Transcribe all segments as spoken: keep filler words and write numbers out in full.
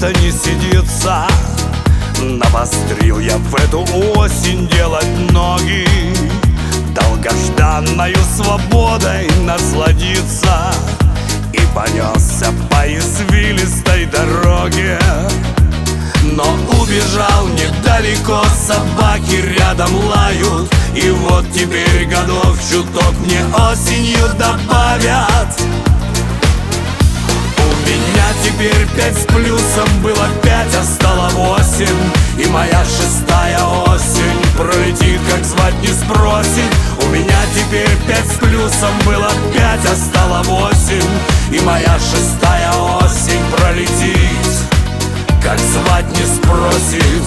что-то не сидится. Навострил я в эту осень делать ноги, долгожданною свободой насладиться. И понесся по извилистой дороге, но убежал недалеко, собаки рядом лают. И вот теперь годов чуток мне осенью добавят. У меня теперь пять с плюсом, было пять, а стало восемь. И моя шестая осень пролетит, как звать не спросит. У меня теперь пять с плюсом, было пять, а стало восемь. И моя шестая осень пролетит, как звать не спросит.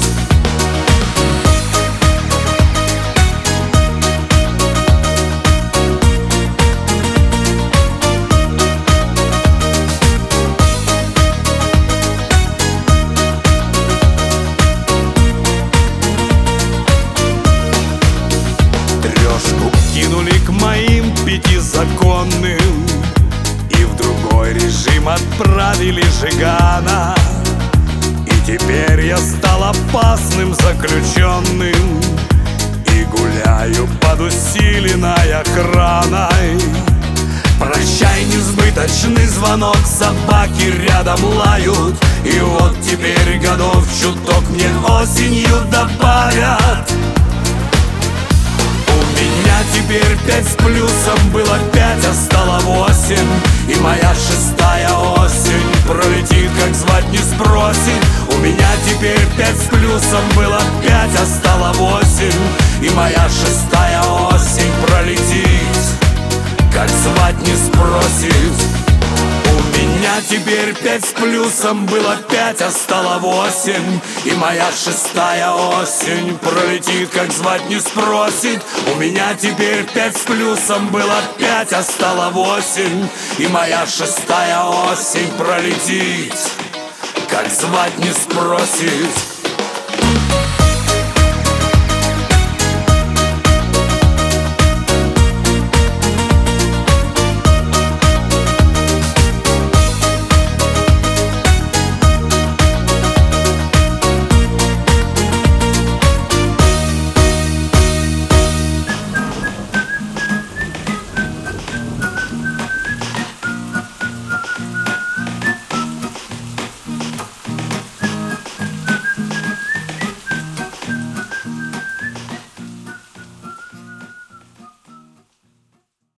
Трешку кинули к моим пятизаконным, и в другой режим отправили Жигана. И теперь я стал опасным заключенным и гуляю под усиленной охраной. Прощай, несбыточный звонок, собаки рядом лают. И вот теперь годов чуток мне осенью добавят. У меня теперь пять с плюсом, было пять, а стало восемь. И моя шестая осень пролетит, как звать не спросит. У меня теперь пять с плюсом, было пять, а стало восемь. И моя шестая осень пролетит, как звать не спросит. У меня теперь пять с плюсом, было пять, а стало восемь. И моя шестая осень пролетит, как звать не спросит. У меня теперь пять с плюсом, было пять, а стало восемь. И моя шестая осень пролетит, как звать не спросит.